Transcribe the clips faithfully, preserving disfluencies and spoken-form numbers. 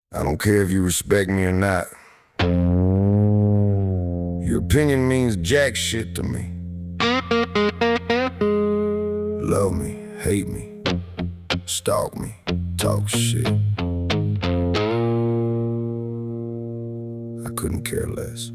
I don't care if you respect me or not. Your opinion means jack shit to me. Love me, hate me, stalk me, talk shit. I couldn't care less.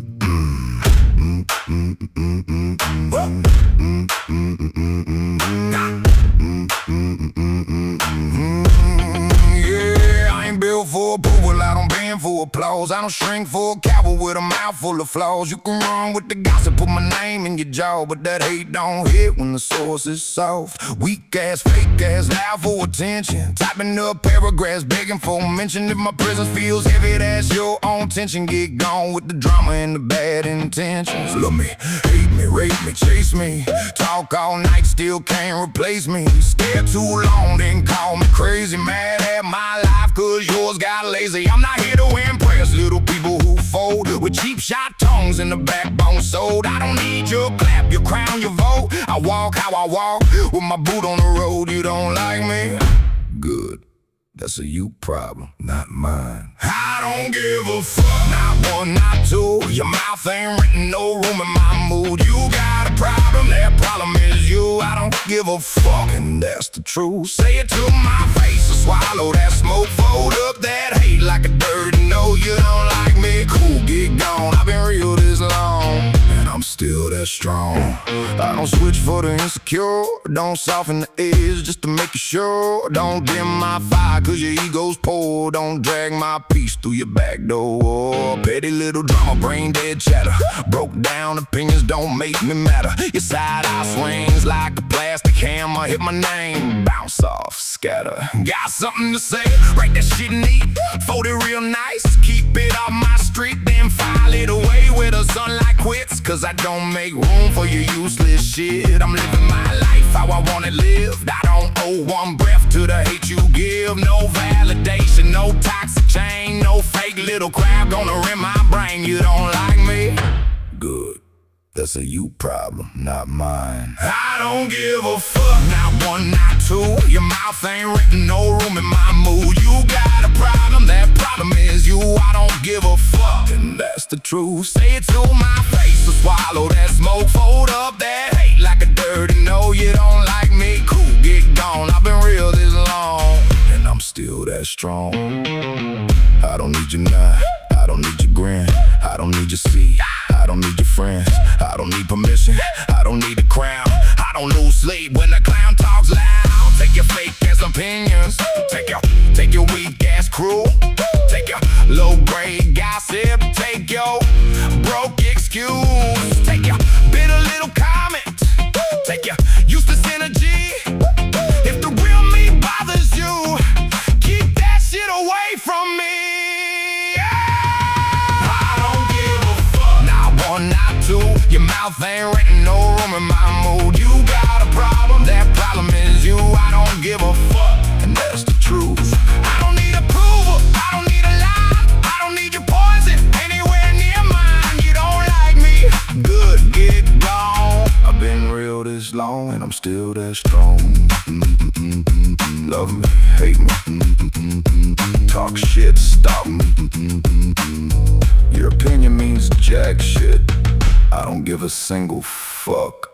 For approval, I don't bend for applause. I don't shrink for a coward with a mouth full of flaws. You can run with the gossip, put my name in your jaw, but that hate don't hit when the source is soft. Weak ass, fake ass, loud for attention, typing up paragraphs, begging for mention. If my presence feels heavy, that's your own tension. Get gone with the drama and the bad intentions. Love me, hate me, rape me, chase me, talk all night, still can't replace me. Stare too long, then call me crazy. Mad at my life, cause yours got lazy. I'm not here to impress little people who fold with cheap shot tongues and the backbone sold. I don't need your clap, your crown, your vote. I walk how I walk, with my boot on the road. You don't like me? Good, that's a you problem, not mine. I don't give a fuck, not one, not two. Your mouth ain't written no room in my mood. You got a problem, that problem is you. I don't give a fuck, and that's the truth. Say it to my face, or swallow that smoke. Fold up that hate like a dirty no. You don't like me, cool, get gone. I've been real this long, and I'm still that strong. I don't switch for the insecure, don't soften the edge just to make you sure. Don't dim my fire cause your ego's poor. Don't drag my peace through your back door. Petty little drama, brain dead chatter, broke down opinions don't make me matter. Your side eye swings like a plastic hammer, hit my name, bounce off, scatter. Got something to say, write that shit neat, fold it real nice, keep it off my street, then file it away where the sunlight quits. Cause I don't make room for your useless shit. I'm living my life how I want it lived. I don't owe one breath to the hate you give. No validation, no toxic chain, no fake little crap gonna rip my brain. You don't like me? Good, that's a you problem, not mine. I don't give a fuck, not one, not two. Your mouth ain't written no room in my mood. You got a problem, that problem is you. I don't give a fuck, and that's the truth. Say it to my face, or swallow that smoke. Fold up that hate like a dirty no. You don't like me, cool, get gone. I've been real this long, and I'm still that strong. I don't need your nod, I don't need your grin, I don't need your seat, I don't need your friends, I don't need permission, I don't need the crown. I don't lose sleep when the clown talks loud. Take your fake ass opinions, take your, take your weak ass crew, take your low grade gossip, take your broke excuse, take your bitter little comment, take your useless energy. If the real me bothers you, keep that shit away from me. Your mouth ain't written no room in my mood. You got a problem, that problem is you. I don't give a fuck, and that's the truth. I don't need approval, I don't need a lie, I don't need your poison anywhere near mine. You don't like me? Good, get gone. I've been real this long, and I'm still that strong. Mm-mm-mm-mm-mm. Love me, hate me, mm-mm-mm-mm-mm. Talk shit, stop me. Mm-mm-mm-mm. Your opinion means jack shit. I don't give a single fuck.